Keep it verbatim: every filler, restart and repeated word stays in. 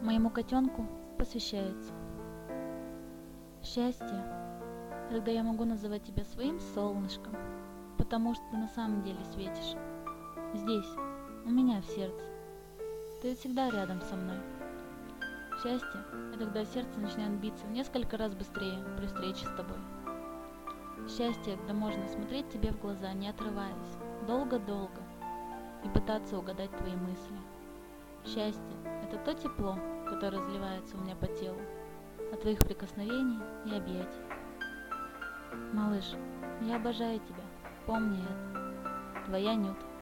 Моему котенку посвящается. Счастье, когда я могу называть тебя своим солнышком, потому что ты на самом деле светишь. Здесь, у меня в сердце. Ты ведь всегда рядом со мной. Счастье – это когда сердце начинает биться в несколько раз быстрее при встрече с тобой. Счастье, когда можно смотреть тебе в глаза, не отрываясь, долго-долго, и пытаться угадать твои мысли. Счастье – это то тепло, которое разливается у меня по телу, от твоих прикосновений и объятий. Малыш, я обожаю тебя, помни это. Твоя Нюта.